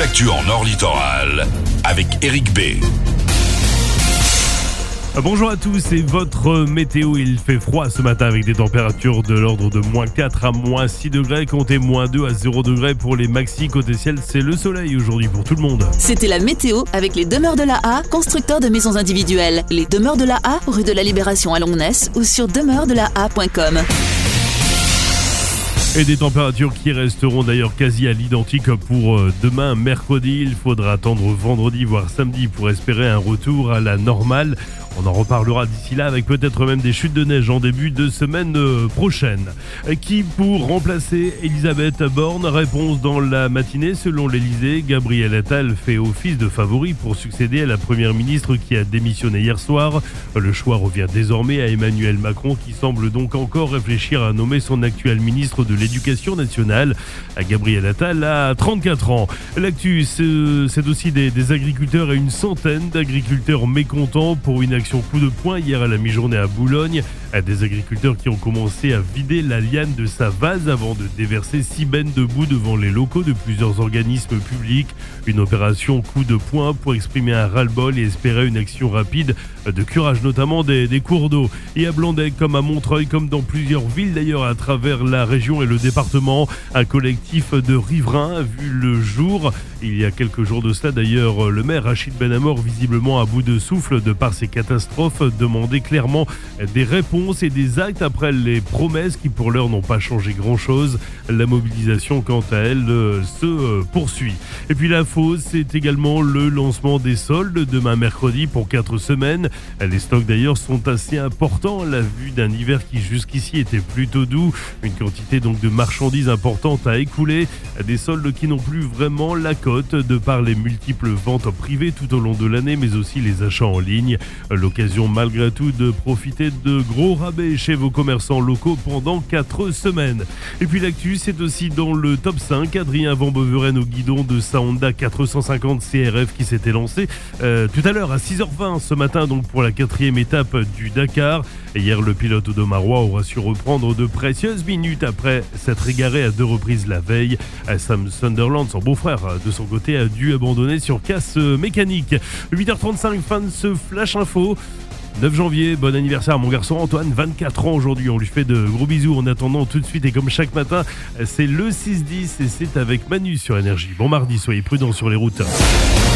l'actu en Nord Littoral avec Eric B. Bonjour à tous, et votre météo, il fait froid ce matin avec des températures de l'ordre de -4 à -6 degrés, comptez -2 à 0 degrés pour les maxi. Côté ciel, c'est le soleil aujourd'hui pour tout le monde. C'était la météo avec les Demeures de la A, constructeurs de maisons individuelles. Les Demeures de la A, rue de la Libération à Longnes ou sur demeuresdelaa.com. Et des températures qui resteront d'ailleurs quasi à l'identique pour demain, mercredi. Il faudra attendre vendredi, voire samedi pour espérer un retour à la normale. On en reparlera d'ici là avec peut-être même des chutes de neige en début de semaine prochaine. Qui pour remplacer Elisabeth Borne? Réponse dans la matinée. Selon l'Elysée, Gabriel Attal fait office de favori pour succéder à la première ministre qui a démissionné hier soir. Le choix revient désormais à Emmanuel Macron qui semble donc encore réfléchir à nommer son actuel ministre de l'Éducation nationale. Gabriel Attal a 34 ans. L'actu, c'est aussi des agriculteurs et une centaine d'agriculteurs mécontents pour une action coup de poing hier à la mi-journée à Boulogne. Des agriculteurs qui ont commencé à vider la liane de sa vase avant de déverser 6 bennes de boue devant les locaux de plusieurs organismes publics. Une opération coup de poing pour exprimer un ras-le-bol et espérer une action rapide de curage notamment des cours d'eau. Et à Blondec, comme à Montreuil, comme dans plusieurs villes d'ailleurs à travers la région et le département, un collectif de riverains a vu le jour. Il y a quelques jours de cela d'ailleurs, le maire Rachid Benamor, visiblement à bout de souffle de par ces catastrophes, demandait clairement des réponses et des actes après les promesses qui pour l'heure n'ont pas changé grand-chose. La mobilisation quant à elle se poursuit. Et puis l'info, c'est également le lancement des soldes demain mercredi pour 4 semaines. Les stocks d'ailleurs sont assez importants à la vue d'un hiver qui jusqu'ici était plutôt doux. Une quantité donc de marchandises importante à écouler. Des soldes qui n'ont plus vraiment la cote de par les multiples ventes privées tout au long de l'année, mais aussi les achats en ligne. L'occasion malgré tout de profiter de gros rabais chez vos commerçants locaux pendant 4 semaines. Et puis l'actu, c'est aussi dans le top 5. Adrien Van Beveren au guidon de sa Honda 450 CRF qui s'était lancé tout à l'heure à 6h20 ce matin, donc pour la 4e étape du Dakar. Et hier, le pilote audomarois aura su reprendre de précieuses minutes après s'être égaré à 2 reprises la veille. Sam Sunderland, son beau-frère, de son côté, a dû abandonner sur casse mécanique. 8h35, fin de ce Flash Info. 9 janvier, bon anniversaire à mon garçon Antoine, 24 ans aujourd'hui, on lui fait de gros bisous. En attendant, tout de suite et comme chaque matin, c'est le 6-10 et c'est avec Manu sur Énergie. Bon mardi, soyez prudents sur les routes.